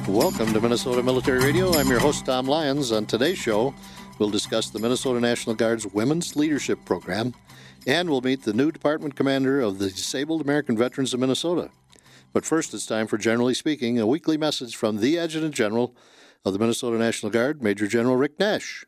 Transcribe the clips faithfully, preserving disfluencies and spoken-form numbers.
Welcome to Minnesota Military Radio. I'm your host, Tom Lyons. On today's show, we'll discuss the Minnesota National Guard's Women's Leadership Program, and we'll meet the new Department Commander of the Disabled American Veterans of Minnesota. But first, it's time for Generally Speaking, a weekly message from the Adjutant General of the Minnesota National Guard, Major General Rick Nash.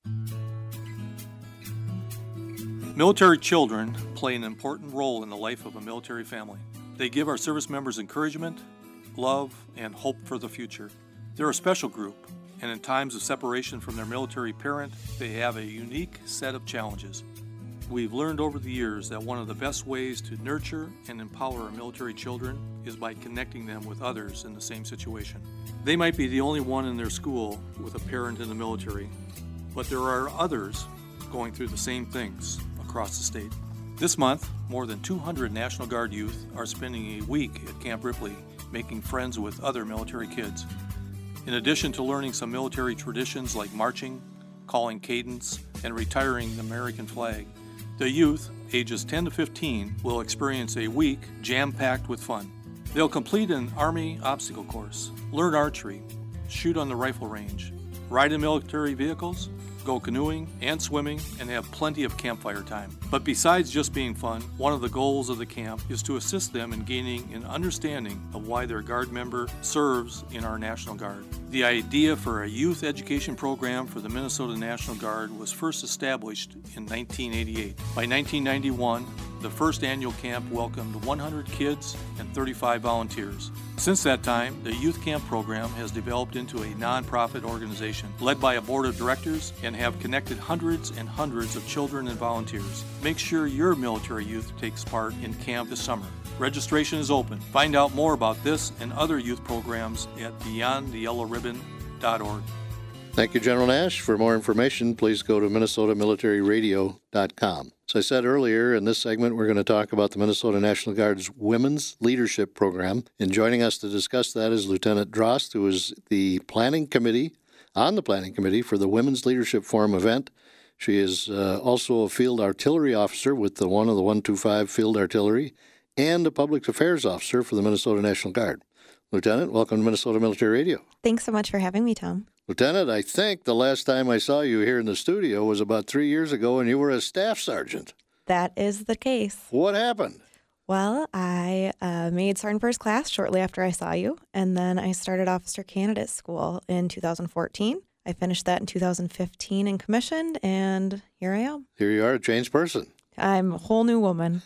Military children play an important role in the life of a military family. They give our service members encouragement, love, and hope for the future. They're a special group, and in times of separation from their military parent, they have a unique set of challenges. We've learned over the years that one of the best ways to nurture and empower our military children is by connecting them with others in the same situation. They might be the only one in their school with a parent in the military, but there are others going through the same things across the state. This month, more than two hundred National Guard youth are spending a week at Camp Ripley making friends with other military kids. In addition to learning some military traditions like marching, calling cadence, and retiring the American flag, the youth, ages ten to fifteen, will experience a week jam-packed with fun. They'll complete an Army obstacle course, learn archery, shoot on the rifle range, ride in military vehicles, go canoeing and swimming, and have plenty of campfire time. But besides just being fun, one of the goals of the camp is to assist them in gaining an understanding of why their Guard member serves in our National Guard. The idea for a youth education program for the Minnesota National Guard was first established in nineteen eighty-eight. By nineteen ninety-one, the first annual camp welcomed one hundred kids and thirty-five volunteers. Since that time, the Youth Camp program has developed into a nonprofit organization led by a board of directors and have connected hundreds and hundreds of children and volunteers. Make sure your military youth takes part in camp this summer. Registration is open. Find out more about this and other youth programs at beyond the yellow ribbon dot org. Thank you, General Nash. For more information, please go to minnesota military radio dot com. As I said earlier, in this segment, we're going to talk about the Minnesota National Guard's Women's Leadership Program. And joining us to discuss that is Lieutenant Drost, who is the planning committee, on the planning committee for the Women's Leadership Forum event. She is uh, also a field artillery officer with the one of the one twenty-five Field Artillery and a public affairs officer for the Minnesota National Guard. Lieutenant, welcome to Minnesota Military Radio. Thanks so much for having me, Tom. Lieutenant, I think the last time I saw you here in the studio was about three years ago, and you were a staff sergeant. That is the case. What happened? Well, I uh, made Sergeant First Class shortly after I saw you, and then I started Officer Candidate School in two thousand fourteen. I finished that in two thousand fifteen and commissioned, and here I am. Here you are, a changed person. I'm a whole new woman.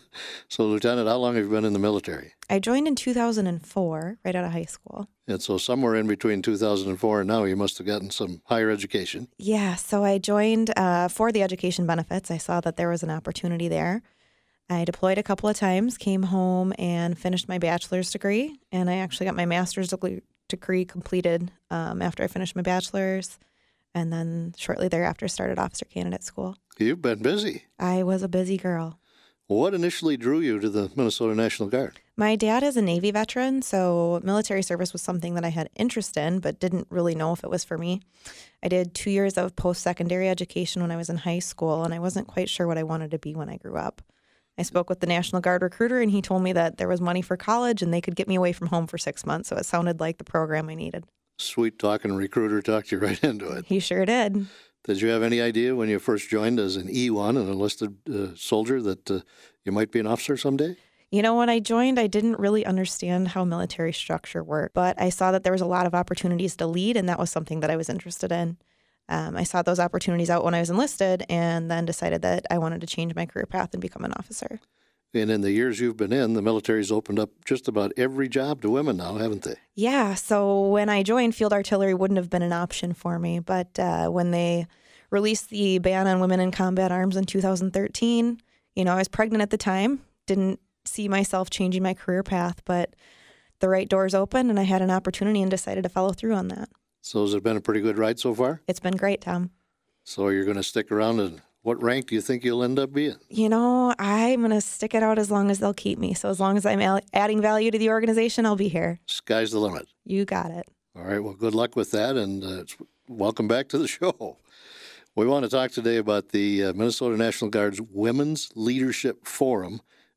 So, Lieutenant, how long have you been in the military? I joined in two thousand four, right out of high school. And so somewhere in between two thousand four and now, you must have gotten some higher education. Yeah, so I joined uh, for the education benefits. I saw that there was an opportunity there. I deployed a couple of times, came home and finished my bachelor's degree, and I actually got my master's degree, degree completed um, after I finished my bachelor's, and then shortly thereafter started Officer Candidate School. You've been busy. I was a busy girl. What initially drew you to the Minnesota National Guard? My dad is a Navy veteran, so military service was something that I had interest in, but didn't really know if it was for me. I did two years of post-secondary education when I was in high school, and I wasn't quite sure what I wanted to be when I grew up. I spoke with the National Guard recruiter, and he told me that there was money for college, and they could get me away from home for six months, so it sounded like the program I needed. Sweet talking recruiter talked you right into it. He sure did. Did you have any idea when you first joined as an E one, an enlisted uh, soldier, that uh, you might be an officer someday? You know, when I joined, I didn't really understand how military structure worked, but I saw that there was a lot of opportunities to lead, and that was something that I was interested in. Um, I saw those opportunities out when I was enlisted and then decided that I wanted to change my career path and become an officer. And in the years you've been in, the military's opened up just about every job to women now, haven't they? Yeah, so when I joined, field artillery wouldn't have been an option for me, but uh, when they released the ban on women in combat arms in two thousand thirteen, you know, I was pregnant at the time, didn't see myself changing my career path, but the right doors opened and I had an opportunity and decided to follow through on that. So has it been a pretty good ride so far? It's been great, Tom. So you're going to stick around, and what rank do you think you'll end up being? You know, I'm going to stick it out as long as they'll keep me. So as long as I'm al- adding value to the organization, I'll be here. Sky's the limit. You got it. All right, well, good luck with that, and uh, welcome back to the show. We want to talk today about the uh, Minnesota National Guard's Women's Leadership Forum,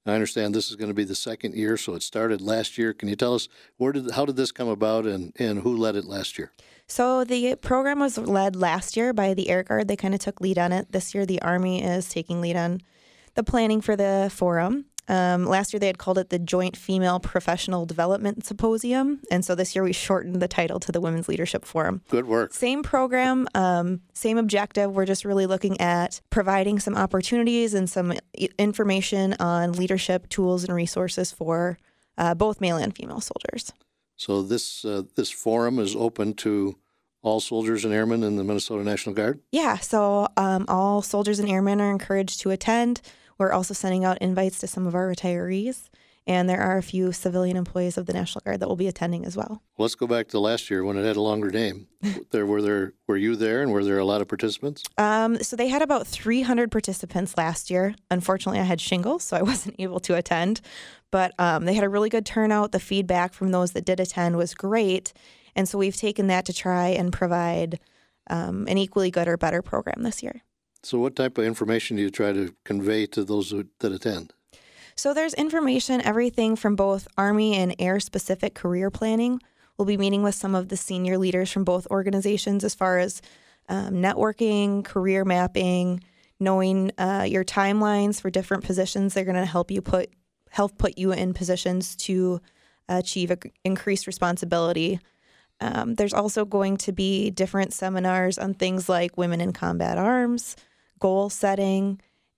I understand this is going to be the second year, so it started last year. Can you tell us where did how did this come about and, and who led it last year? So the program was led last year by the Air Guard. They kind of took lead on it. This year, the Army is taking lead on the planning for the forum. Um, last year, they had called it the Joint Female Professional Development Symposium. And so this year, we shortened the title to the Women's Leadership Forum. Good work. Same program, um, same objective. We're just really looking at providing some opportunities and some information on leadership tools and resources for uh, both male and female soldiers. So this uh, this forum is open to all soldiers and airmen in the Minnesota National Guard? Yeah, so um, all soldiers and airmen are encouraged to attend. We're also sending out invites to some of our retirees, and there are a few civilian employees of the National Guard that will be attending as well. Let's go back to last year when it had a longer name. There were there were you there, and were there a lot of participants? Um, so they had about three hundred participants last year. Unfortunately, I had shingles, so I wasn't able to attend. But um, they had a really good turnout. The feedback from those that did attend was great, and so we've taken that to try and provide um, an equally good or better program this year. So what type of information do you try to convey to those who, that attend? So there's information, everything from both Army and air-specific career planning. We'll be meeting with some of the senior leaders from both organizations as far as um, networking, career mapping, knowing uh, your timelines for different positions. They're going to help you put help put you in positions to achieve a, increased responsibility. Um, there's also going to be different seminars on things like women in combat arms, goal setting,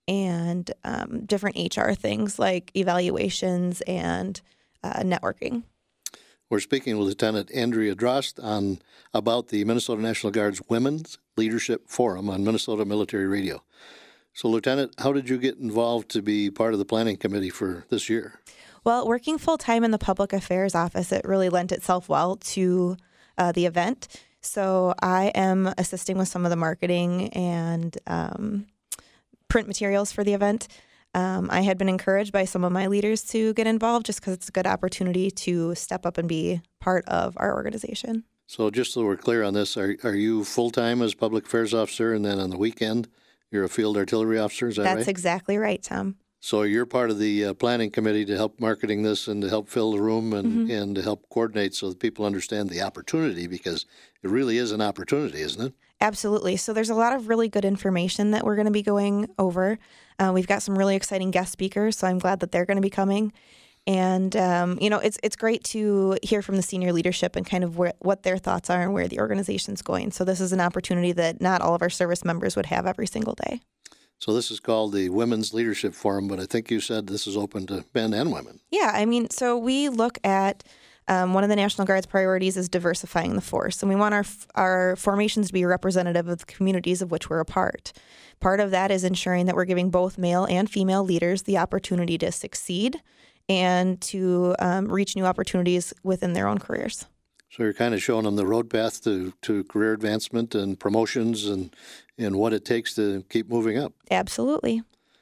and um, different H R things like evaluations and uh, networking. We're speaking with Lieutenant Andrea Drost on about the Minnesota National Guard's Women's Leadership Forum on Minnesota Military Radio. So, Lieutenant, how did you get involved to be part of the planning committee for this year? Well, working full-time in the public affairs office, it really lent itself well to uh, the event. So I am assisting with some of the marketing and um, print materials for the event. Um, I had been encouraged by some of my leaders to get involved just because it's a good opportunity to step up and be part of our organization. So just so we're clear on this, are are you full-time as public affairs officer, and then on the weekend you're a field artillery officer? Is that That's right? That's exactly right, Tom. So you're part of the uh, planning committee to help marketing this and to help fill the room and, mm-hmm. and to help coordinate so that people understand the opportunity, because it really is an opportunity, isn't it? Absolutely. So there's a lot of really good information that we're going to be going over. Uh, we've got some really exciting guest speakers, so I'm glad that they're going to be coming. And, um, you know, it's it's great to hear from the senior leadership and kind of where, what their thoughts are and where the organization's going. So this is an opportunity that not all of our service members would have every single day. So this is called the Women's Leadership Forum, but I think you said this is open to men and women. Yeah, I mean, so we look at um, one of the National Guard's priorities is diversifying the force, and we want our our formations to be representative of the communities of which we're a part. Part of that is ensuring that we're giving both male and female leaders the opportunity to succeed and to um, reach new opportunities within their own careers. So you're kind of showing them the road path to, to career advancement and promotions and, and what it takes to keep moving up. Absolutely.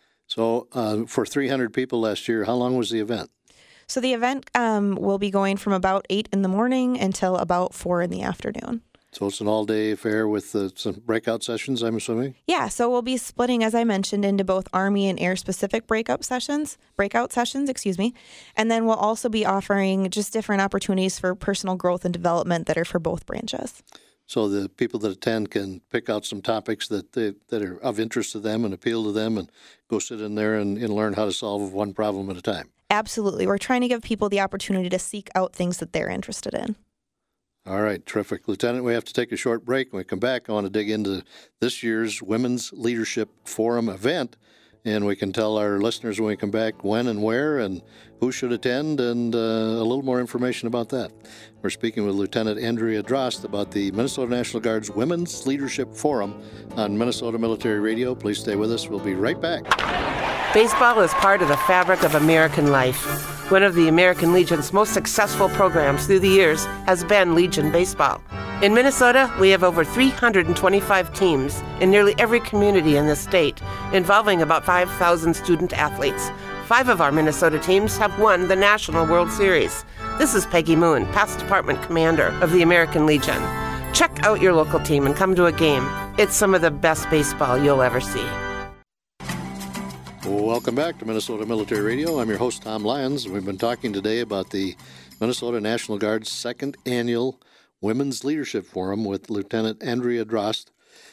So uh, for three hundred people last year, how long was the event? So the event um, will be going from about eight in the morning until about four in the afternoon. So it's an all-day affair with uh, some breakout sessions, I'm assuming? Yeah, so we'll be splitting, as I mentioned, into both Army and air-specific breakout sessions, breakout sessions, excuse me. And then we'll also be offering just different opportunities for personal growth and development that are for both branches. So the people that attend can pick out some topics that they, that are of interest to them and appeal to them and go sit in there and, and learn how to solve one problem at a time. Absolutely. We're trying to give people the opportunity to seek out things that they're interested in. All right, terrific. Lieutenant, we have to take a short break. When we come back, I want to dig into this year's Women's Leadership Forum event, and we can tell our listeners when we come back when and where and who should attend and uh, a little more information about that. We're speaking with Lieutenant Andrea Drost about the Minnesota National Guard's Women's Leadership Forum on Minnesota Military Radio. Please stay with us. We'll be right back. Baseball is part of the fabric of American life. One of the American Legion's most successful programs through the years has been Legion Baseball. In Minnesota, we have over three hundred twenty-five teams in nearly every community in the state, involving about five thousand student athletes. Five of our Minnesota teams have won the National World Series. This is Peggy Moon, past department commander of the American Legion. Check out your local team and come to a game. It's some of the best baseball you'll ever see. Welcome back to Minnesota Military Radio. I'm your host, Tom Lyons. We've been talking today about the Minnesota National Guard's second annual Women's Leadership Forum with Lieutenant Andrea Drost.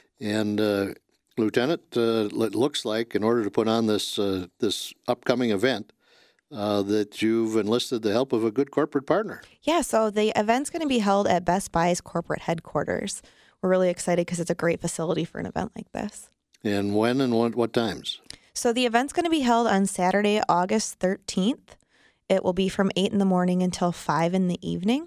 And uh, Lieutenant, uh, it looks like in order to put on this uh, this upcoming event, uh, that you've enlisted the help of a good corporate partner. Yeah, so the event's going to be held at Best Buy's corporate headquarters. We're really excited because it's a great facility for an event like this. And when and what, what times? So the event's going to be held on Saturday, August thirteenth. It will be from eight in the morning until five in the evening.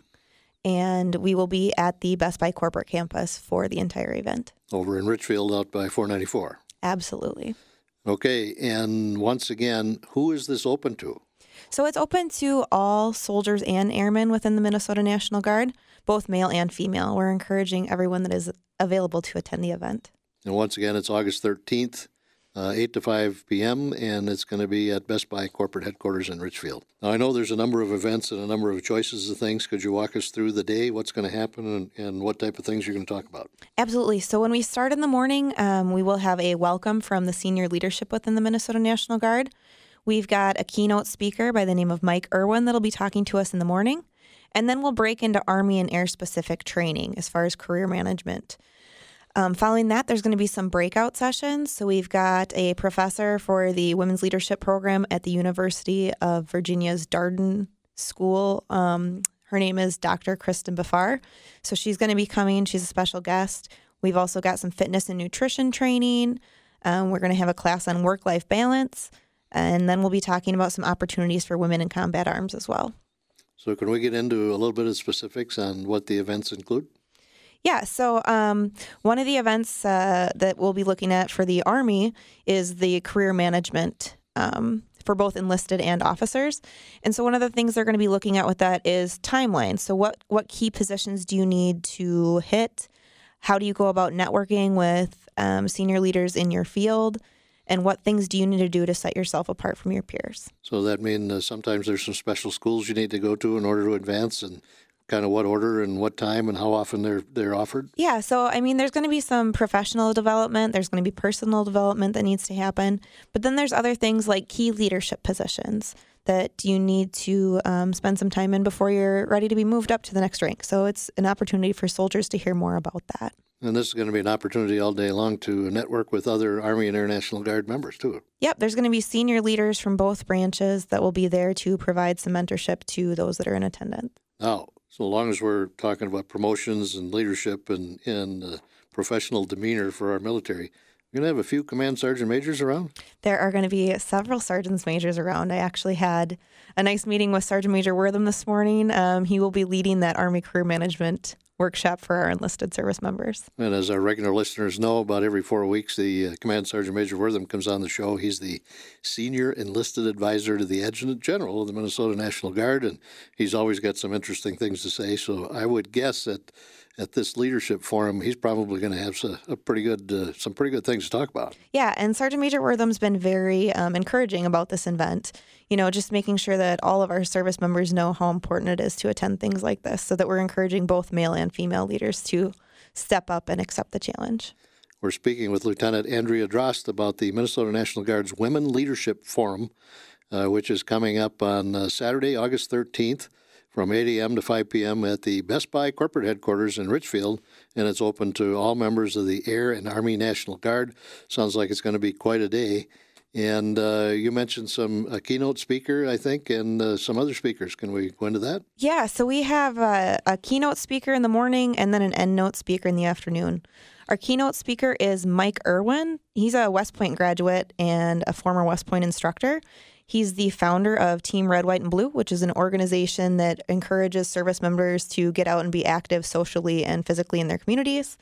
And we will be at the Best Buy corporate campus for the entire event. Over in Richfield out by four ninety-four. Absolutely. Okay, and once again, who is this open to? So it's open to all soldiers and airmen within the Minnesota National Guard, both male and female. We're encouraging everyone that is available to attend the event. And once again, it's August thirteenth. Uh, eight to five p.m., and it's going to be at Best Buy corporate headquarters in Richfield. Now, I know there's a number of events and a number of choices of things. Could you walk us through the day, what's going to happen, and, and what type of things you're going to talk about? Absolutely. So when we start in the morning, um, we will have a welcome from the senior leadership within the Minnesota National Guard. We've got a keynote speaker by the name of Mike Irwin that'll be talking to us in the morning. And then we'll break into Army and Air-specific training as far as career management. Um, following that, there's going to be some breakout sessions. So we've got a professor for the Women's Leadership Program at the University of Virginia's Darden School. Um, her name is Doctor Kristen Bafar. So she's going to be coming. She's a special guest. We've also got some fitness and nutrition training. Um, we're going to have a class on work-life balance. And then we'll be talking about some opportunities for women in combat arms as well. So can we get into a little bit of specifics on what the events include? Yeah, so um, one of the events uh, that we'll be looking at for the Army is the career management um, for both enlisted and officers. And so one of the things they're going to be looking at with that is timelines. So what, what key positions do you need to hit? How do you go about networking with um, senior leaders in your field? And what things do you need to do to set yourself apart from your peers? So that means uh, sometimes there's some special schools you need to go to in order to advance, and kind of what order and what time and how often they're they're offered? Yeah, so I mean, there's going to be some professional development. There's going to be personal development that needs to happen. But then there's other things like key leadership positions that you need to um, spend some time in before you're ready to be moved up to the next rank. So it's an opportunity for soldiers to hear more about that. And this is going to be an opportunity all day long to network with other Army and Air National Guard members, too. Yep, there's going to be senior leaders from both branches that will be there to provide some mentorship to those that are in attendance. Now, so long as we're talking about promotions and leadership and, and uh, professional demeanor for our military, we're going to have a few command sergeant majors around? There are going to be several sergeants majors around. I actually had a nice meeting with Sergeant Major Wortham this morning. Um, he will be leading that Army Career Management workshop for our enlisted service members. And as our regular listeners know, about every four weeks, the uh, Command Sergeant Major Wortham comes on the show. He's the senior enlisted advisor to the Adjutant General of the Minnesota National Guard, and he's always got some interesting things to say. So I would guess that at this leadership forum, he's probably going to have a, a pretty good, uh, some pretty good things to talk about. Yeah, and Sergeant Major Wortham's been very um, encouraging about this event. You know, just making sure that all of our service members know how important it is to attend things like this, so that we're encouraging both male and female leaders to step up and accept the challenge. We're speaking with Lieutenant Andrea Drost about the Minnesota National Guard's Women Leadership Forum, uh, which is coming up on uh, Saturday, August thirteenth. From eight a.m. to five p.m. at the Best Buy corporate headquarters in Richfield, and it's open to all members of the Air and Army National Guard. Sounds like it's going to be quite a day. And uh, you mentioned some a keynote speaker, I think, and uh, some other speakers. Can we go into that? Yeah, so we have a, a keynote speaker in the morning and then an end note speaker in the afternoon. Our keynote speaker is Mike Irwin. He's a West Point graduate and a former West Point instructor. He's the founder of Team Red, White, and Blue, which is an organization that encourages service members to get out and be active socially and physically in their communities.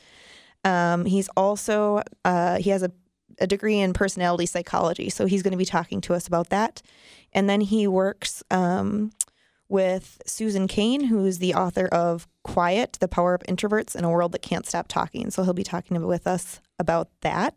Um, he's also, uh, he has a, a degree in personality psychology, so he's going to be talking to us about that. And then he works um, with Susan Cain, who's the author of Quiet, The Power of Introverts in a World That Can't Stop Talking. So he'll be talking with us about that.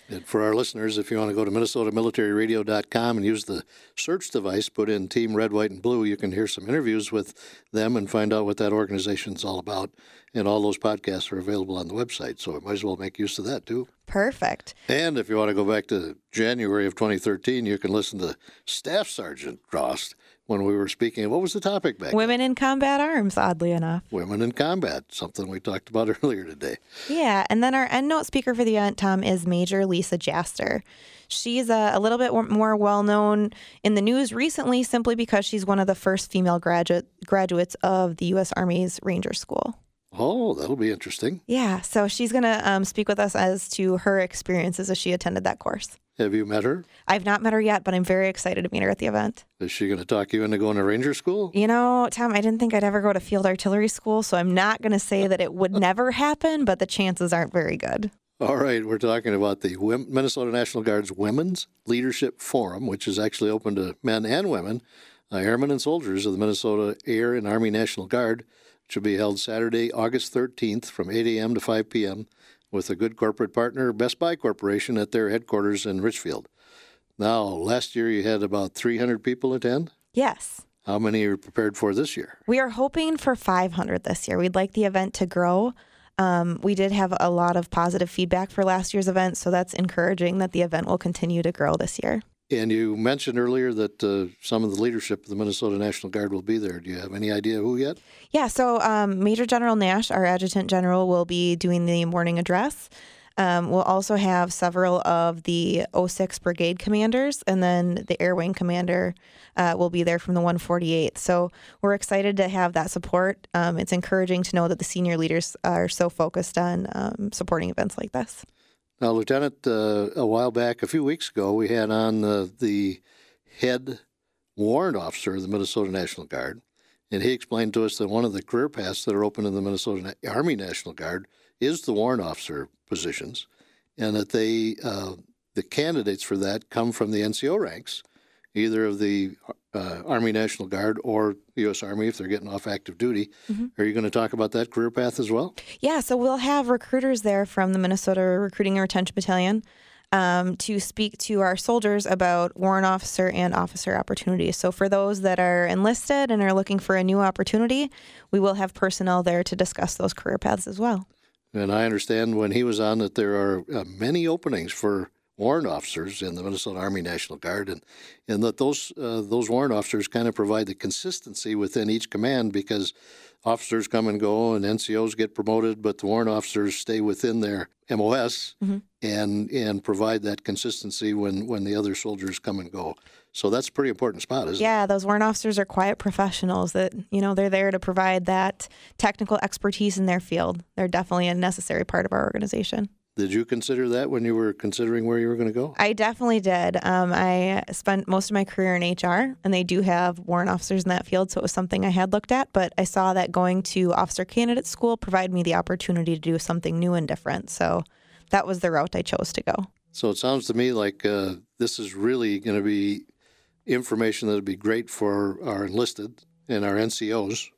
And for our listeners, if you want to go to minnesota military radio dot com and use the search device, put in Team Red, White, and Blue, you can hear some interviews with them and find out what that organization is all about. And all those podcasts are available on the website, so it might as well make use of that, too. Perfect. And if you want to go back to January of twenty thirteen, you can listen to Staff Sergeant Frost when we were speaking. What was the topic back Women then? in combat arms, oddly enough. Women in combat, something we talked about earlier today. Yeah, and then our end note speaker for the event, Tom, is Major Lisa Jaster. She's a, a little bit more well-known in the news recently simply because she's one of the first female graduate graduates of the U S Army's Ranger School. Oh, that'll be interesting. Yeah, so she's going to um, speak with us as to her experiences as she attended that course. Have you met her? I've not met her yet, but I'm very excited to meet her at the event. Is she going to talk you into going to Ranger School? You know, Tom, I didn't think I'd ever go to Field Artillery School, so I'm not going to say that it would never happen, but the chances aren't very good. All right, we're talking about the Minnesota National Guard's Women's Leadership Forum, which is actually open to men and women, uh, airmen and soldiers of the Minnesota Air and Army National Guard, which will be held Saturday, August thirteenth from eight a.m. to five p.m. with a good corporate partner, Best Buy Corporation, at their headquarters in Richfield. Now, last year you had about three hundred people attend? Yes. How many are you prepared for this year? We are hoping for five hundred this year. We'd like the event to grow. Um, we did have a lot of positive feedback for last year's event, so that's encouraging that the event will continue to grow this year. And you mentioned earlier that uh, some of the leadership of the Minnesota National Guard will be there. Do you have any idea who yet? Yeah, so um, Major General Nash, our Adjutant General, will be doing the morning address. Um, we'll also have several of the oh six Brigade commanders, and then the Air Wing Commander uh, will be there from the one forty-eighth. So we're excited to have that support. Um, it's encouraging to know that the senior leaders are so focused on um, supporting events like this. Now, Lieutenant, uh, a while back, a few weeks ago, we had on uh, the head warrant officer of the Minnesota National Guard, and he explained to us that one of the career paths that are open in the Minnesota Army National Guard is the warrant officer positions, and that they uh, the candidates for that come from the N C O ranks, either of the uh, Army National Guard or the U S Army if they're getting off active duty. Mm-hmm. Are you going to talk about that career path as well? Yeah, so we'll have recruiters there from the Minnesota Recruiting and Retention Battalion um, to speak to our soldiers about warrant officer and officer opportunities. So for those that are enlisted and are looking for a new opportunity, we will have personnel there to discuss those career paths as well. And I understand when he was on that there are uh, many openings for warrant officers in the Minnesota Army National Guard, and, and that those uh, those warrant officers kind of provide the consistency within each command, because officers come and go and N C Os get promoted, but the warrant officers stay within their M O S mm-hmm. and and provide that consistency when, when the other soldiers come and go. So that's a pretty important spot, isn't yeah, it? Yeah, those warrant officers are quiet professionals that, you know, they're there to provide that technical expertise in their field. They're definitely a necessary part of our organization. Did you consider that when you were considering where you were going to go? I definitely did. Um, I spent most of my career in H R, and they do have warrant officers in that field, so it was something I had looked at. But I saw that going to officer candidate school provided me the opportunity to do something new and different. So that was the route I chose to go. So it sounds to me like uh, this is really going to be information that would be great for our enlisted and our N C Os.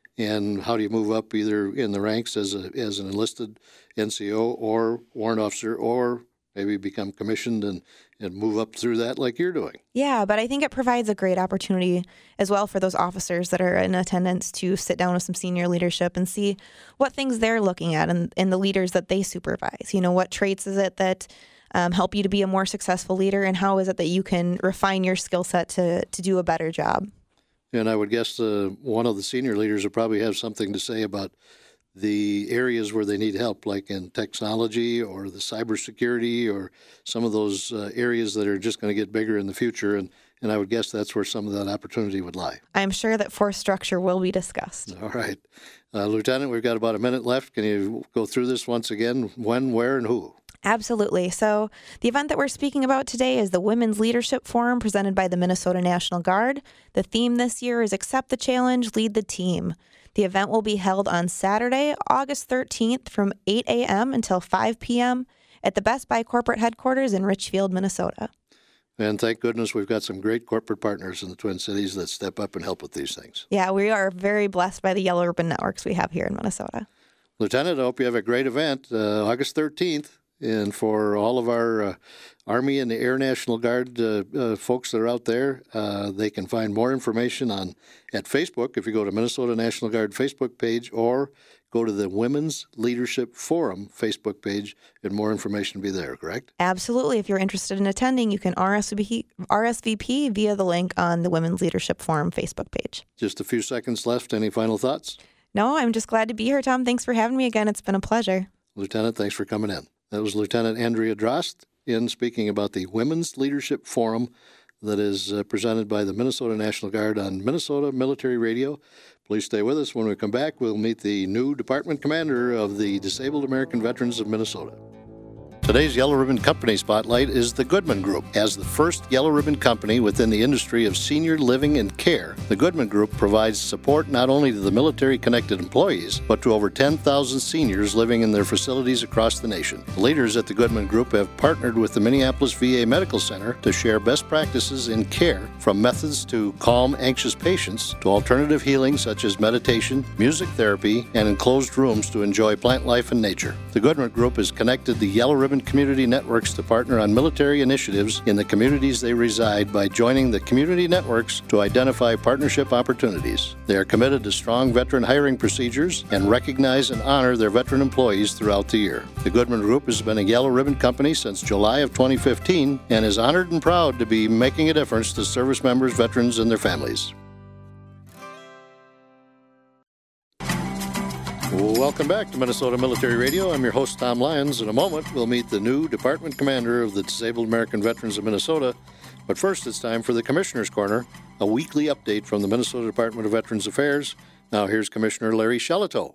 And how do you move up either in the ranks as a as an enlisted N C O or warrant officer, or maybe become commissioned and, and move up through that like you're doing? Yeah, but I think it provides a great opportunity as well for those officers that are in attendance to sit down with some senior leadership and see what things they're looking at and, and the leaders that they supervise. You know, what traits is it that um, help you to be a more successful leader, and how is it that you can refine your skill set to to do a better job? And I would guess uh, one of the senior leaders will probably have something to say about the areas where they need help, like in technology or the cybersecurity or some of those uh, areas that are just going to get bigger in the future. And, and I would guess that's where some of that opportunity would lie. I'm sure that force structure will be discussed. All right. Uh, Lieutenant, we've got about a minute left. Can you go through this once again? When, where, and who? Absolutely. So the event that we're speaking about today is the Women's Leadership Forum presented by the Minnesota National Guard. The theme this year is Accept the Challenge, Lead the Team. The event will be held on Saturday, August thirteenth from eight a.m. until five p.m. at the Best Buy corporate headquarters in Richfield, Minnesota. And thank goodness we've got some great corporate partners in the Twin Cities that step up and help with these things. Yeah, we are very blessed by the Yellow Ribbon networks we have here in Minnesota. Lieutenant, I hope you have a great event uh, August thirteenth. And for all of our uh, Army and the Air National Guard uh, uh, folks that are out there, uh, they can find more information on at Facebook if you go to Minnesota National Guard Facebook page, or go to the Women's Leadership Forum Facebook page, and more information will be there, correct? Absolutely. If you're interested in attending, you can R S V P, R S V P via the link on the Women's Leadership Forum Facebook page. Just a few seconds left. Any final thoughts? No, I'm just glad to be here, Tom. Thanks for having me again. It's been a pleasure. Lieutenant, thanks for coming in. That was Lieutenant Andrea Drost in speaking about the Women's Leadership Forum that is uh, presented by the Minnesota National Guard on Minnesota Military Radio. Please stay with us. When we come back, we'll meet the new Department Commander of the Disabled American Veterans of Minnesota. Today's Yellow Ribbon Company Spotlight is the Goodman Group. As the first Yellow Ribbon Company within the industry of senior living and care, the Goodman Group provides support not only to the military-connected employees, but to over ten thousand seniors living in their facilities across the nation. The leaders at the Goodman Group have partnered with the Minneapolis V A Medical Center to share best practices in care, from methods to calm anxious patients to alternative healing such as meditation, music therapy, and enclosed rooms to enjoy plant life and nature. The Goodman Group has connected the Yellow Ribbon community networks to partner on military initiatives in the communities they reside by joining the community networks to identify partnership opportunities. They are committed to strong veteran hiring procedures and recognize and honor their veteran employees throughout the year. The Goodman Group has been a Yellow Ribbon Company since July of twenty fifteen and is honored and proud to be making a difference to service members, veterans, and their families. Welcome back to Minnesota Military Radio. I'm your host, Tom Lyons. In a moment, we'll meet the new Department Commander of the Disabled American Veterans of Minnesota. But first, it's time for the Commissioner's Corner, a weekly update from the Minnesota Department of Veterans Affairs. Now here's Commissioner Larry Shelitow.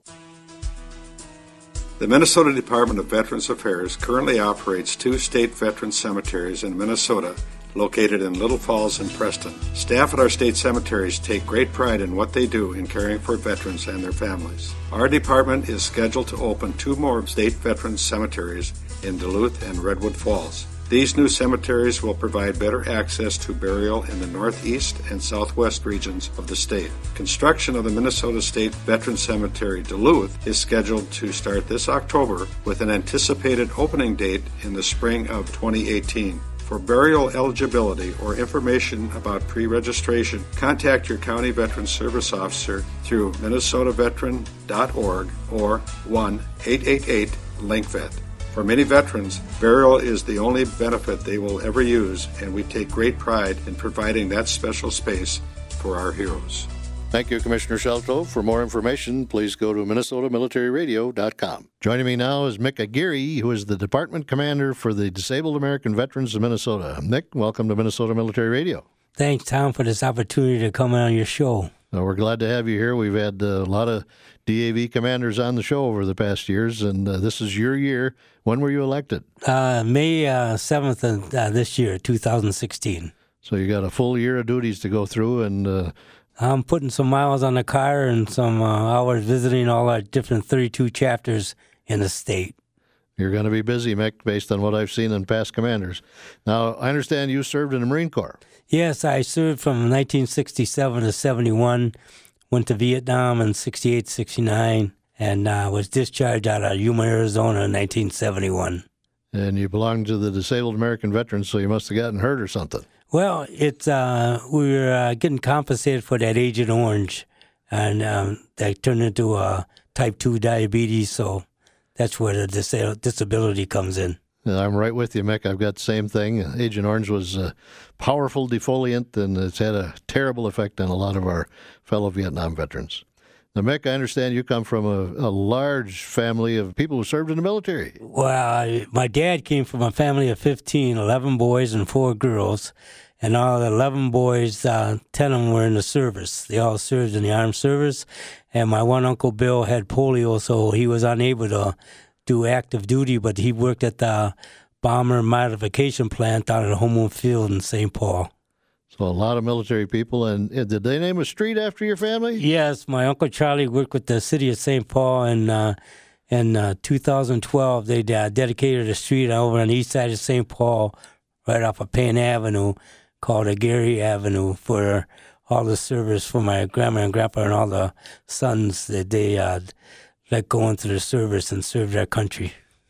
The Minnesota Department of Veterans Affairs currently operates two state veteran cemeteries in Minnesota, located in Little Falls and Preston. Staff at our state cemeteries take great pride in what they do in caring for veterans and their families. Our department is scheduled to open two more state veterans cemeteries in Duluth and Redwood Falls. These new cemeteries will provide better access to burial in the northeast and southwest regions of the state. Construction of the Minnesota State Veterans Cemetery Duluth is scheduled to start this October with an anticipated opening date in the spring of twenty eighteen. For burial eligibility or information about pre-registration, contact your County Veteran Service Officer through minnesota veteran dot org or one eight eight eight link vet. For many veterans, burial is the only benefit they will ever use, and we take great pride in providing that special space for our heroes. Thank you, Commissioner Shelitow. For more information, please go to minnesota military radio dot com. Joining me now is Mick Aguirre, who is the Department Commander for the Disabled American Veterans of Minnesota. Mick, welcome to Minnesota Military Radio. Thanks, Tom, for this opportunity to come on your show. Well, we're glad to have you here. We've had uh, a lot of D A V commanders on the show over the past years, and uh, this is your year. When were you elected? Uh, May uh, seventh of uh, this year, two thousand sixteen. So you got a full year of duties to go through, and uh, I'm putting some miles on the car and some uh, hours visiting all our different thirty-two chapters in the state. You're going to be busy, Mick, based on what I've seen in past commanders. Now, I understand you served in the Marine Corps. Yes, I served from nineteen sixty-seven to seventy-one, went to Vietnam in sixty-eight, sixty-nine, and uh, was discharged out of Yuma, Arizona in nineteen seventy-one. And you belonged to the Disabled American Veterans, so you must have gotten hurt or something. Well, it's uh, we were uh, getting compensated for that Agent Orange, and um, that turned into uh, type two diabetes, so that's where the dis- disability comes in. I'm right with you, Mick. I've got the same thing. Agent Orange was a powerful defoliant, and it's had a terrible effect on a lot of our fellow Vietnam veterans. Now, Mick, I understand you come from a, a large family of people who served in the military. Well, I, my dad came from a family of fifteen, eleven boys and four girls. And all the eleven boys, uh, ten of them were in the service. They all served in the armed service. And my one Uncle Bill had polio, so he was unable to do active duty, but he worked at the bomber modification plant down at Homewood Field in Saint Paul. So a lot of military people. And uh, did they name a street after your family? Yes, my Uncle Charlie worked with the city of Saint Paul, and uh, in uh, two thousand twelve, they uh, dedicated a street over on the east side of Saint Paul, right off of Payne Avenue, called Aguirre Avenue, for all the service for my grandma and grandpa and all the sons that they uh, let go into the service and serve their country.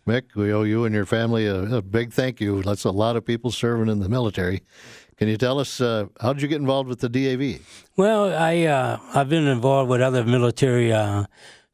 Mick, we owe you and your family a, a big thank you. That's a lot of people serving in the military. Can you tell us, uh, how did you get involved with the D A V? Well, I, uh, I've been involved with other military uh,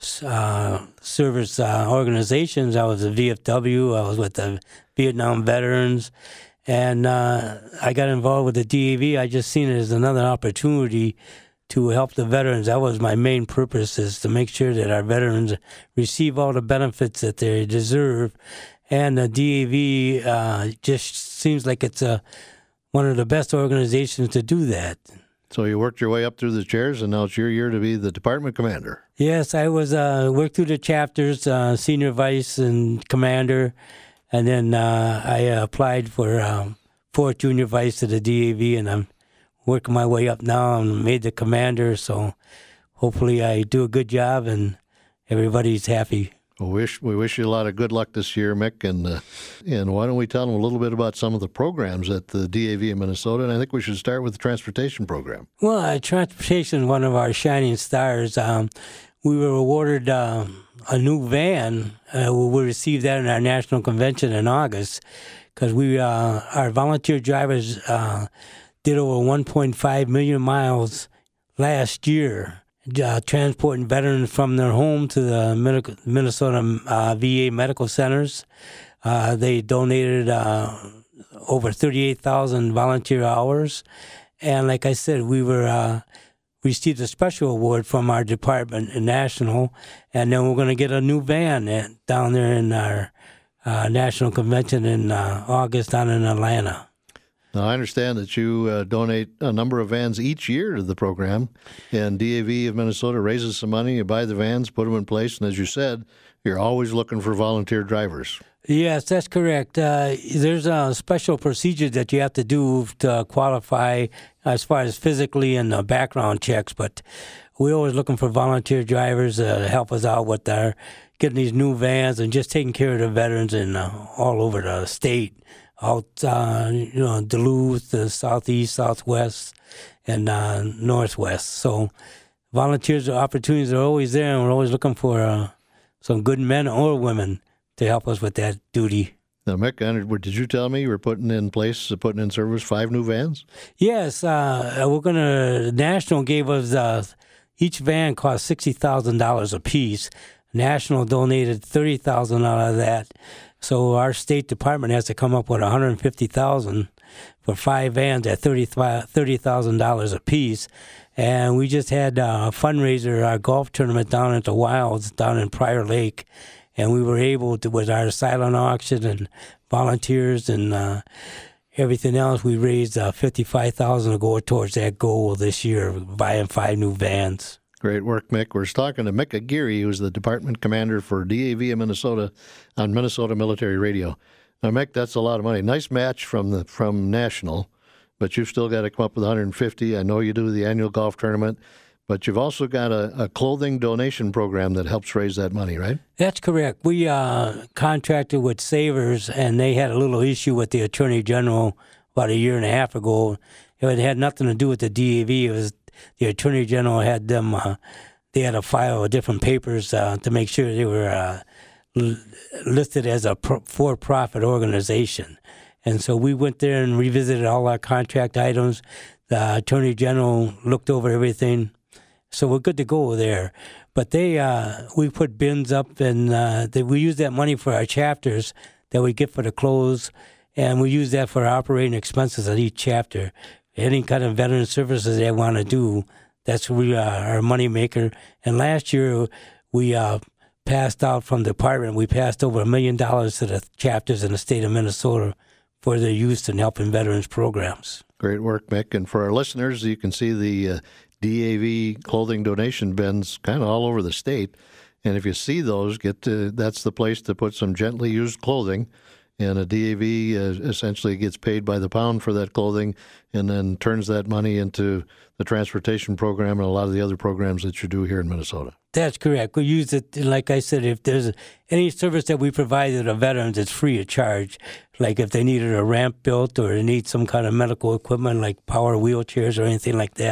uh, service uh, organizations. I was at V F W. I was with the Vietnam veterans. And uh, I got involved with the D A V. I just seen it as another opportunity to help the veterans. That was my main purpose, is to make sure that our veterans receive all the benefits that they deserve. And the D A V uh, just seems like it's a, one of the best organizations to do that. So you worked your way up through the chairs, and now it's your year to be the department commander. Yes, I was uh, worked through the chapters, uh, senior vice and commander. And then uh, I applied for um, fourth junior vice to the D A V, and I'm working my way up now. I'm made the commander, so hopefully I do a good job and everybody's happy. Well, we wish, we wish you a lot of good luck this year, Mick. And, uh, and why don't we tell them a little bit about some of the programs at the D A V in Minnesota? And I think we should start with the transportation program. Well, uh, transportation is one of our shining stars. Um, we were awarded Uh, a new van. Uh, we received that in our national convention in August, because we uh, our volunteer drivers uh, did over one point five million miles last year, uh, transporting veterans from their home to the Minnesota uh, V A medical centers. Uh, they donated uh, over thirty-eight thousand volunteer hours, and like I said, we were. Uh, received a special award from our department in national, and then we're going to get a new van down there in our uh, national convention in uh, August down in Atlanta. Now, I understand that you uh, donate a number of vans each year to the program, and D A V of Minnesota raises some money, you buy the vans, put them in place, and as you said, you're always looking for volunteer drivers. Yes, that's correct. Uh, there's a special procedure that you have to do to qualify as far as physically and uh, background checks, but we're always looking for volunteer drivers uh, to help us out with our getting these new vans and just taking care of the veterans in uh, all over the state, out uh, you know Duluth, the southeast, southwest, and uh, northwest. So volunteers opportunities are always there, and we're always looking for uh, some good men or women to help us with that duty. Now, Mick, did you tell me you were putting in place, putting in service five new vans? Yes, uh, we're gonna. National gave us uh, each van cost sixty thousand dollars a piece. National donated thirty thousand out of that, so our state department has to come up with one hundred fifty thousand for five vans at thirty thousand dollars a piece. And we just had a fundraiser, our golf tournament down at the Wilds down in Prior Lake. And we were able to, with our silent auction and volunteers and uh, everything else, we raised uh, fifty-five thousand dollars to go towards that goal this year, buying five new vans. Great work, Mick. We're talking to Mick Aguirre, who's the department commander for D A V in Minnesota on Minnesota Military Radio. Now, Mick, that's a lot of money. Nice match from the from National, but you've still got to come up with one hundred fifty. I know you do the annual golf tournament. But you've also got a, a clothing donation program that helps raise that money, right? That's correct. We uh, contracted with Savers, and they had a little issue with the Attorney General about a year and a half ago. It had nothing to do with the D A V. It was the Attorney General had them, uh, they had to file different papers uh, to make sure they were uh, l- listed as a pro- for-profit organization. And so we went there and revisited all our contract items. The Attorney General looked over everything. So we're good to go there. But they, uh, we put bins up, and uh, they, we use that money for our chapters that we get for the clothes, and we use that for operating expenses at each chapter. Any kind of veteran services they want to do, that's really uh, our money maker. And last year, we uh, passed out from the department, we passed over a million dollars to the chapters in the state of Minnesota for their use in helping veterans programs. Great work, Mick. And for our listeners, you can see the uh, D A V clothing donation bins kind of all over the state. And if you see those, get to, that's the place to put some gently used clothing. And a D A V uh, essentially gets paid by the pound for that clothing and then turns that money into the transportation program and a lot of the other programs that you do here in Minnesota. That's correct. We use it, like I said, if there's any service that we provide to the veterans, it's free of charge. Like if they needed a ramp built or they need some kind of medical equipment like power wheelchairs or anything like that,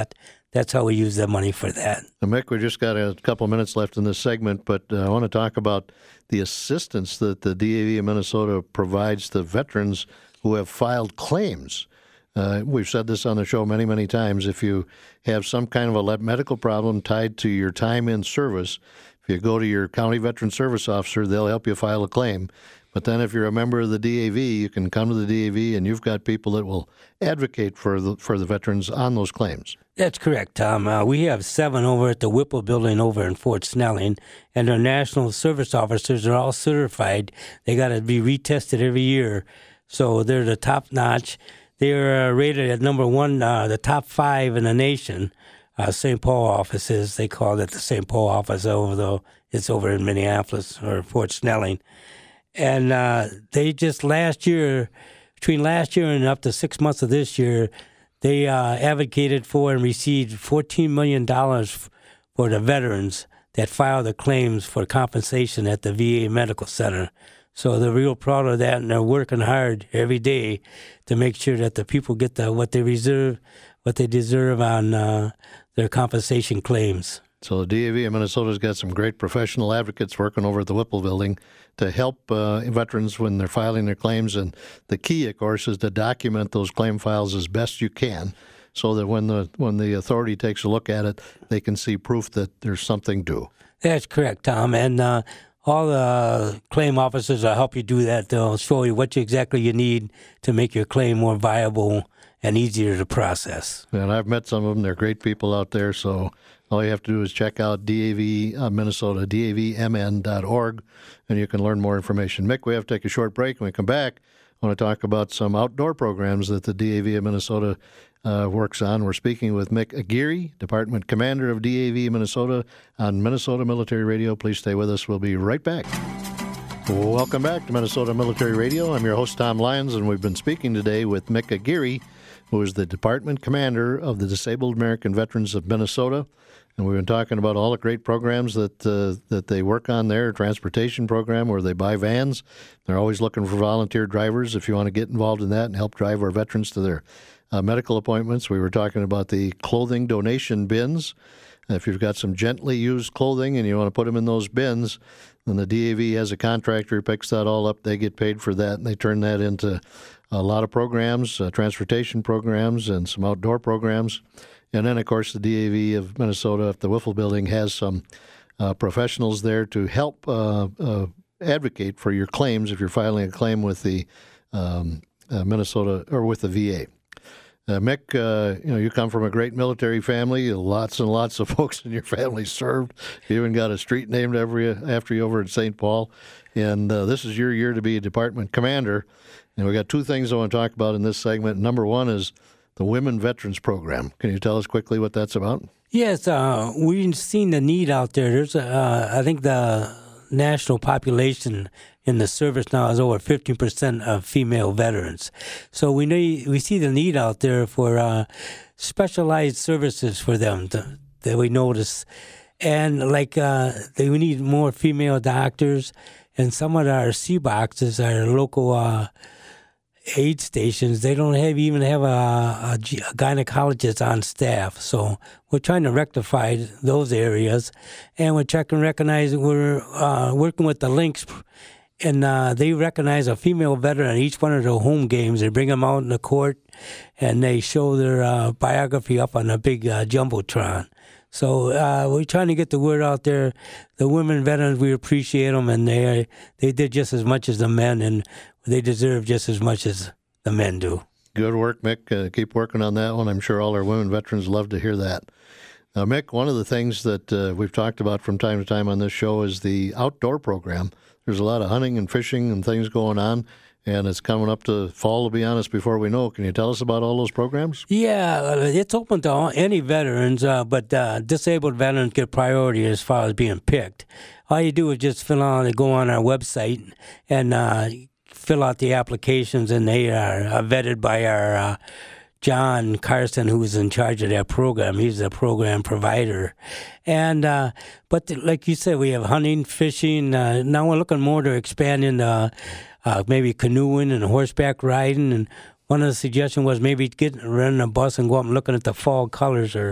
that's how we use the money for that. Now, Mick, we just got a couple of minutes left in this segment, but uh, I want to talk about the assistance that the D A V of Minnesota provides to veterans who have filed claims. Uh, we've said this on the show many, many times. If you have some kind of a medical problem tied to your time in service, if you go to your county veteran service officer, they'll help you file a claim. But then if you're a member of the D A V, you can come to the D A V, and you've got people that will advocate for the for the veterans on those claims. That's correct, Tom. Uh, we have seven over at the Whipple building over in Fort Snelling, and our national service officers are all certified. They got to be retested every year, so they're the top notch. They're uh, rated at number one, uh, the top five in the nation. Uh, Saint Paul offices, they call it the Saint Paul office, although it's over in Minneapolis or Fort Snelling. And uh, they just last year, between last year and up to six months of this year, they uh, advocated for and received fourteen million dollars f- for the veterans that filed the claims for compensation at the V A Medical Center. So they're real proud of that, and they're working hard every day to make sure that the people get the, what they reserve, what they deserve on uh, their compensation claims. So the D A V of Minnesota's got some great professional advocates working over at the Whipple building to help uh, veterans when they're filing their claims. And the key, of course, is to document those claim files as best you can, so that when the when the authority takes a look at it, they can see proof that there's something due. That's correct, Tom. And uh, all the claim officers will help you do that. They'll show you what you exactly you need to make your claim more viable and easier to process. And I've met some of them. They're great people out there. So all you have to do is check out D A V uh, Minnesota, D A V M N dot org, and you can learn more information. Mick, we have to take a short break. When we come back, I want to talk about some outdoor programs that the D A V of Minnesota uh, works on. We're speaking with Mick Aguirre, Department Commander of D A V Minnesota, on Minnesota Military Radio. Please stay with us. We'll be right back. Welcome back to Minnesota Military Radio. I'm your host, Tom Lyons, and we've been speaking today with Mick Aguirre, who is the Department Commander of the Disabled American Veterans of Minnesota. And we've been talking about all the great programs that uh, that they work on there, transportation program where they buy vans. They're always looking for volunteer drivers if you want to get involved in that and help drive our veterans to their uh, medical appointments. We were talking about the clothing donation bins. If you've got some gently used clothing and you want to put them in those bins, then the D A V has a contractor who picks that all up. They get paid for that, and they turn that into a lot of programs, uh, transportation programs, and some outdoor programs. And then, of course, the D A V of Minnesota at the Whipple building has some uh, professionals there to help uh, uh, advocate for your claims if you're filing a claim with the um, uh, Minnesota or with the V A. Uh, Mick, uh, you know, you come from a great military family. Lots and lots of folks in your family served. You even got a street named every, after you over at Saint Paul. And uh, this is your year to be a department commander. And we got two things I want to talk about in this segment. Number one is the Women Veterans Program. Can you tell us quickly what that's about? Yes, uh, we've seen the need out there. There's, uh, I think the national population in the service now is over fifteen percent of female veterans. So we need, we see the need out there for uh, specialized services for them to, that we notice. And like uh, they, we need more female doctors, and some of our C boxes, our local uh, aid stations, they don't have even have a, a, a gynecologist on staff. So we're trying to rectify those areas, and we're checking, recognizing, we're uh, working with the Lynx, and uh, they recognize a female veteran at each one of their home games. They bring them out in the court, and they show their uh, biography up on a big uh, jumbotron. So uh, we're trying to get the word out there. The women veterans, we appreciate them, and they they did just as much as the men, and they deserve just as much as the men do. Good work, Mick. Uh, keep working on that one. I'm sure all our women veterans love to hear that. Now, Mick, one of the things that uh, we've talked about from time to time on this show is the outdoor program. There's a lot of hunting and fishing and things going on, and it's coming up to fall, to be honest, before we know. Can you tell us about all those programs? Yeah, it's open to all, any veterans, uh, but uh, disabled veterans get priority as far as being picked. All you do is just fill out and go on our website and uh, fill out the applications, and they are uh, vetted by our uh, John Carson, who's in charge of that program. He's the program provider. And uh, but the, like you said, we have hunting, fishing. Uh, now we're looking more to expand into uh, maybe canoeing and horseback riding. And one of the suggestions was maybe get rent a bus and go up and looking at the fall colors or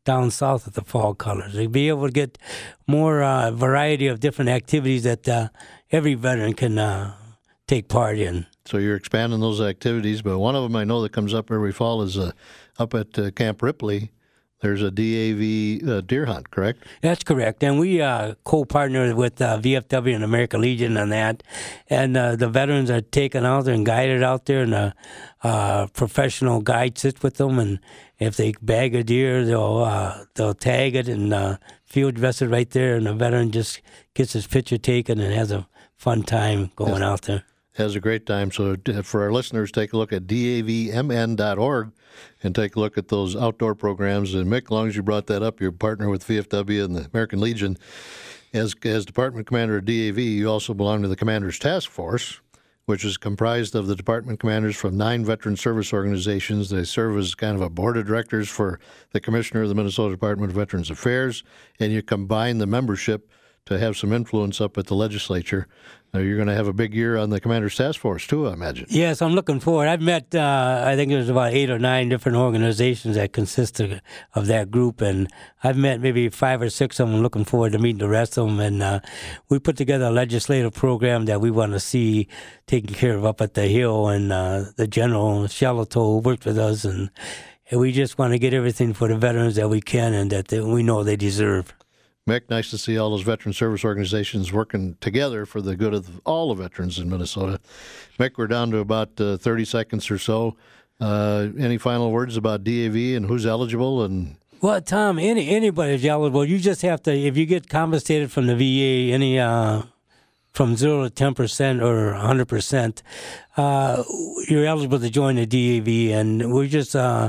down south at the Fall Colors. To be able to get more uh, variety of different activities that uh, every veteran can uh, take part in. So you're expanding those activities, but one of them I know that comes up every fall is uh, up at uh, Camp Ripley. There's a D A V uh, deer hunt, correct? That's correct. And we uh, co-partner with uh, V F W and American Legion on that. And uh, the veterans are taken out there and guided out there, and a uh, professional guide sits with them. And if they bag a deer, they'll uh, they'll tag it and uh, field dress it right there. And the veteran just gets his picture taken and has a fun time going yeah. out there. Has a great time. So for our listeners, take a look at D A V M N dot org and take a look at those outdoor programs. And Mick, as long as you brought that up, you're a partner with V F W and the American Legion. As, as Department Commander of D A V, you also belong to the Commander's Task Force, which is comprised of the department commanders from nine veteran service organizations. They serve as kind of a board of directors for the Commissioner of the Minnesota Department of Veterans Affairs, and you combine the membership to have some influence up at the legislature. Now, you're going to have a big year on the Commander's Task Force, too, I imagine. Yes, I'm looking forward. I've met, uh, I think there's about eight or nine different organizations that consist of, of that group, and I've met maybe five or six of them. Looking forward to meeting the rest of them. And uh, we put together a legislative program that we want to see taken care of up at the Hill, and uh, the General Shalato worked with us, and, and we just want to get everything for the veterans that we can and that they, we know they deserve. Mick, nice to see all those veteran service organizations working together for the good of all the veterans in Minnesota. Mick, we're down to about uh, thirty seconds or so. Uh, any final words about D A V and who's eligible? And Well, Tom, any anybody's eligible. You just have to, if you get compensated from the V A, any uh, from zero to ten percent or one hundred percent, uh, you're eligible to join the D A V. And we're just uh,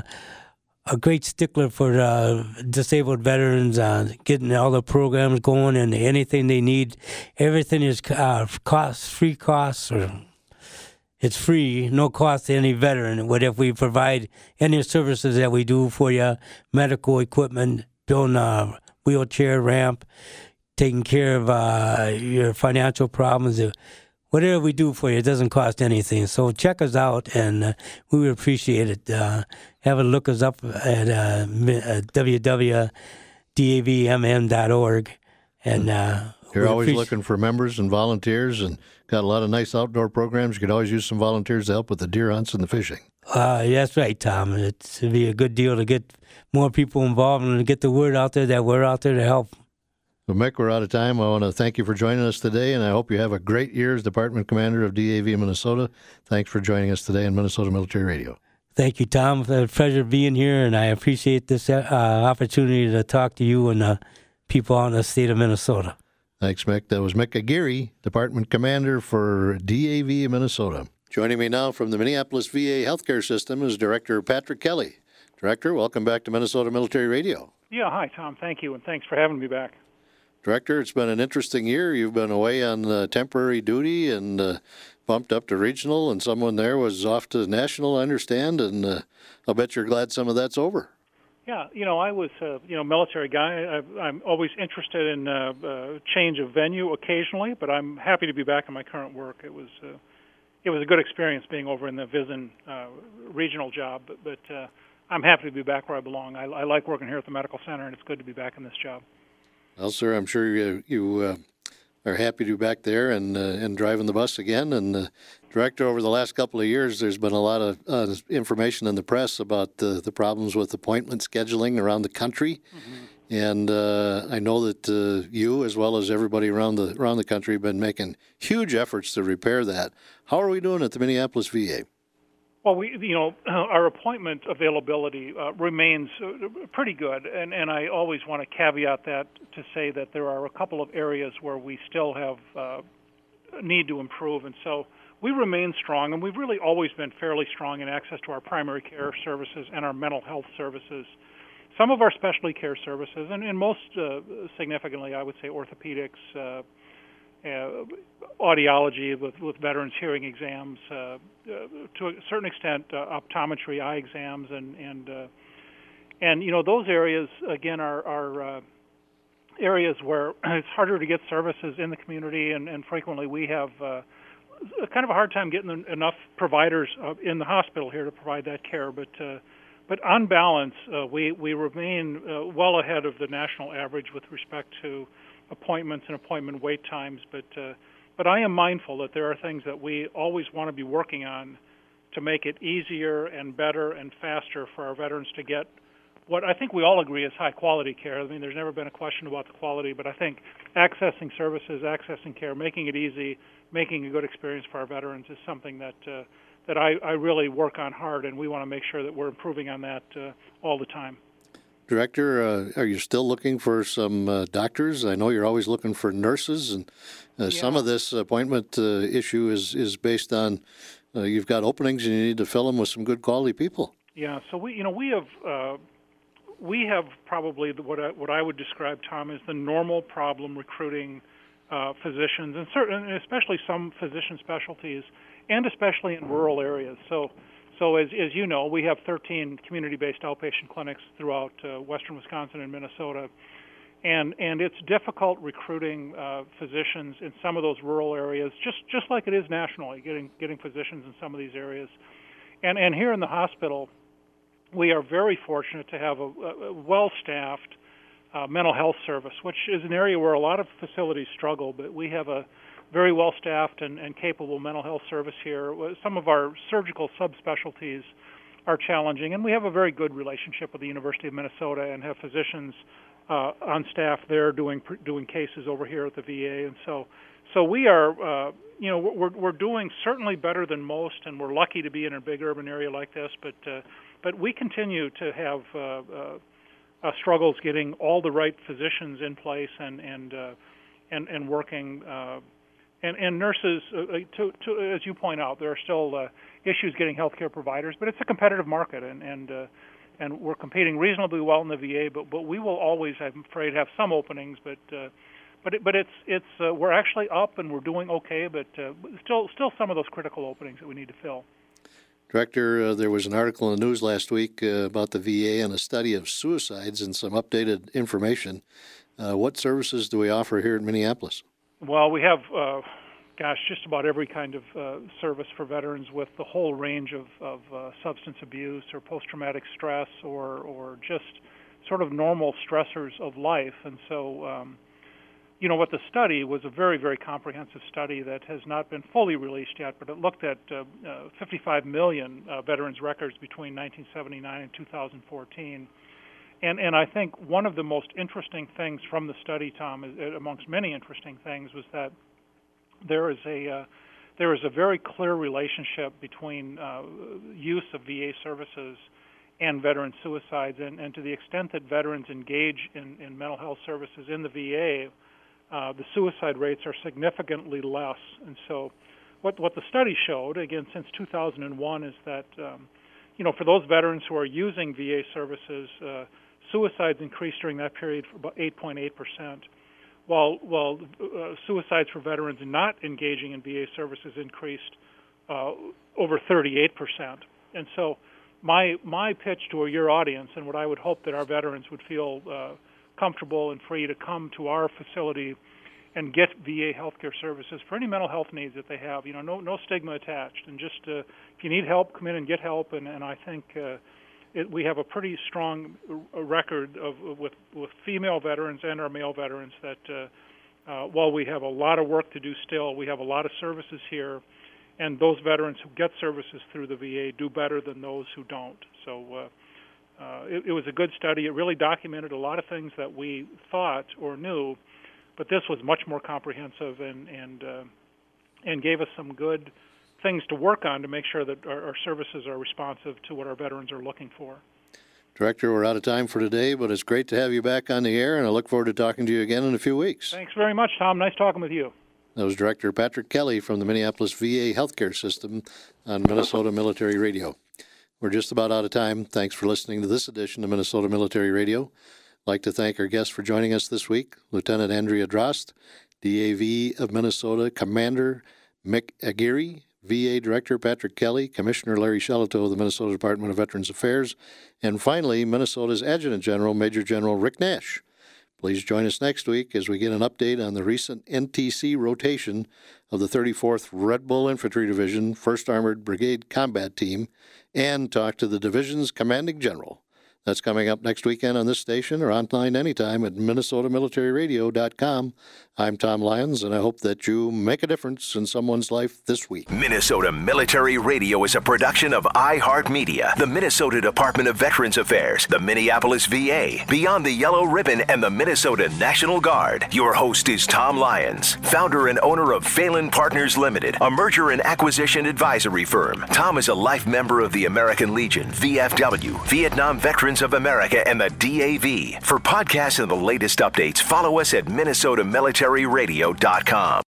a great stickler for uh, disabled veterans, uh, getting all the programs going and anything they need. Everything is uh, cost, free costs, or it's free, no cost to any veteran. What if we provide any services that we do for you, medical equipment, building a wheelchair ramp, taking care of uh, your financial problems, whatever we do for you, it doesn't cost anything. So check us out, and uh, we would appreciate it. Uh, have a look us up at uh, w w w dot d a v m n dot org. And uh, you're always looking for members and volunteers, and got a lot of nice outdoor programs. You could always use some volunteers to help with the deer hunts and the fishing. Uh, that's right, Tom. It's, it'd be a good deal to get more people involved and to get the word out there that we're out there to help. Well, Mick, we're out of time. I want to thank you for joining us today, and I hope you have a great year as Department Commander of D A V Minnesota. Thanks for joining us today on Minnesota Military Radio. Thank you, Tom. It's a pleasure being here, and I appreciate this uh, opportunity to talk to you and uh, people out in the state of Minnesota. Thanks, Mick. That was Mick Aguirre, Department Commander for D A V Minnesota. Joining me now from the Minneapolis V A Healthcare System is Director Patrick Kelly. Director, welcome back to Minnesota Military Radio. Yeah, hi, Tom. Thank you, and thanks for having me back. Director, it's been an interesting year. You've been away on uh, temporary duty and uh, bumped up to regional, and someone there was off to national, I understand, and uh, I'll bet you're glad some of that's over. Yeah, you know, I was a you know military guy. I, I'm always interested in uh, uh, change of venue occasionally, but I'm happy to be back in my current work. It was uh, it was a good experience being over in the Visin uh, regional job, but, but uh, I'm happy to be back where I belong. I, I like working here at the medical center, and it's good to be back in this job. Well, sir, I'm sure you, you uh, are happy to be back there and uh, and driving the bus again. And uh, Director, over the last couple of years, there's been a lot of uh, information in the press about the, the problems with appointment scheduling around the country. Mm-hmm. And uh, I know that uh, you, as well as everybody around the around the country, have been making huge efforts to repair that. How are we doing at the Minneapolis V A? Well, we, you know, our appointment availability uh, remains pretty good, and, and I always want to caveat that to say that there are a couple of areas where we still have uh, need to improve, and so we remain strong, and we've really always been fairly strong in access to our primary care services and our mental health services. Some of our specialty care services, and, and most uh, significantly, I would say orthopedics, uh, Uh, audiology with, with veterans hearing exams, uh, uh, to a certain extent uh, optometry, eye exams, and and uh, and you know those areas again are, are uh, areas where it's harder to get services in the community, and, and frequently we have uh, a kind of a hard time getting enough providers uh, in the hospital here to provide that care. But uh, but on balance, uh, we we remain uh, well ahead of the national average with respect to appointments and appointment wait times. But uh, but I am mindful that there are things that we always want to be working on to make it easier and better and faster for our veterans to get what I think we all agree is high quality care. I mean, there's never been a question about the quality, but I think accessing services, accessing care, making it easy, making a good experience for our veterans is something that uh, that I, I really work on hard, and we want to make sure that we're improving on that uh, all the time. Director, uh, are you still looking for some uh, doctors? I know you're always looking for nurses, and uh, yeah. some of this appointment uh, issue is, is based on uh, you've got openings and you need to fill them with some good quality people. Yeah, so we, you know, we have uh, we have probably the, what I, what I would describe, Tom, as the normal problem recruiting uh, physicians, and certain, especially some physician specialties, and especially in rural areas. So. So as, as you know, we have thirteen community-based outpatient clinics throughout uh, western Wisconsin and Minnesota, and and it's difficult recruiting uh, physicians in some of those rural areas, just just like it is nationally, getting getting physicians in some of these areas. And and here in the hospital, we are very fortunate to have a, a well-staffed uh, mental health service, which is an area where a lot of facilities struggle, but we have a very well-staffed and, and capable mental health service here. Some of our surgical subspecialties are challenging, and we have a very good relationship with the University of Minnesota and have physicians uh, on staff there doing doing cases over here at the V A. And so, so we are, uh, you know, we're we're doing certainly better than most, and we're lucky to be in a big urban area like this. But uh, but we continue to have uh, uh, uh, struggles getting all the right physicians in place and and uh, and and working. Uh, And, and nurses, uh, to, to, as you point out, there are still uh, issues getting healthcare providers, but it's a competitive market, and and uh, and we're competing reasonably well in the V A. But but we will always, I'm afraid, have some openings. But uh, but it, but it's it's uh, we're actually up and we're doing okay. But uh, still still some of those critical openings that we need to fill. Director, uh, there was an article in the news last week uh, about the V A and a study of suicides and some updated information. Uh, what services do we offer here in Minneapolis? Well, we have, uh, gosh, just about every kind of uh, service for veterans with the whole range of, of uh, substance abuse or post-traumatic stress or, or just sort of normal stressors of life. And so, um, you know, what the study was a very, very comprehensive study that has not been fully released yet, but it looked at uh, uh, fifty-five million uh, veterans' records between nineteen seventy-nine and two thousand fourteen. And, and I think one of the most interesting things from the study, Tom, is, amongst many interesting things, was that there is a uh, there is a very clear relationship between uh, use of V A services and veteran suicides. And, and to the extent that veterans engage in, in mental health services in the V A, uh, the suicide rates are significantly less. And so what, what the study showed, again, since two thousand one, is that, um, you know, for those veterans who are using V A services, uh, suicides increased during that period for about eight point eight percent, while while uh, suicides for veterans not engaging in V A services increased uh, over thirty-eight percent. And so my my pitch to your audience, and what I would hope that our veterans would feel uh, comfortable and free to come to our facility and get V A healthcare services for any mental health needs that they have. You know, no no stigma attached, and just uh, if you need help, come in and get help. And, and I think uh, It, we have a pretty strong record of with with female veterans and our male veterans that uh, uh, while we have a lot of work to do still, we have a lot of services here, and those veterans who get services through the V A do better than those who don't. So uh, uh, it, it was a good study. It really documented a lot of things that we thought or knew, but this was much more comprehensive and and uh, and gave us some good things to work on to make sure that our, our services are responsive to what our veterans are looking for. Director, we're out of time for today, but it's great to have you back on the air, and I look forward to talking to you again in a few weeks. Thanks very much, Tom. Nice talking with you. That was Director Patrick Kelly from the Minneapolis V A Healthcare System on Minnesota Military Radio. We're just about out of time. Thanks for listening to this edition of Minnesota Military Radio. I'd like to thank our guests for joining us this week, Lieutenant Andrea Drost, D A V of Minnesota Commander Mick Aguirre, V A Director Patrick Kelly, Commissioner Larry Shelito of the Minnesota Department of Veterans Affairs, and finally, Minnesota's Adjutant General, Major General Rick Nash. Please join us next week as we get an update on the recent N T C rotation of the thirty-fourth Red Bull Infantry Division, first Armored Brigade Combat Team, and talk to the division's commanding general. That's coming up next weekend on this station or online anytime at Minnesota Military Radio dot com. I'm Tom Lyons, and I hope that you make a difference in someone's life this week. Minnesota Military Radio is a production of iHeartMedia, the Minnesota Department of Veterans Affairs, the Minneapolis V A, Beyond the Yellow Ribbon, and the Minnesota National Guard. Your host is Tom Lyons, founder and owner of Phelan Partners Limited, a merger and acquisition advisory firm. Tom is a life member of the American Legion, V F W, Vietnam Veterans of America, and the D A V. For podcasts and the latest updates, follow us at Minnesota Military Radio dot com.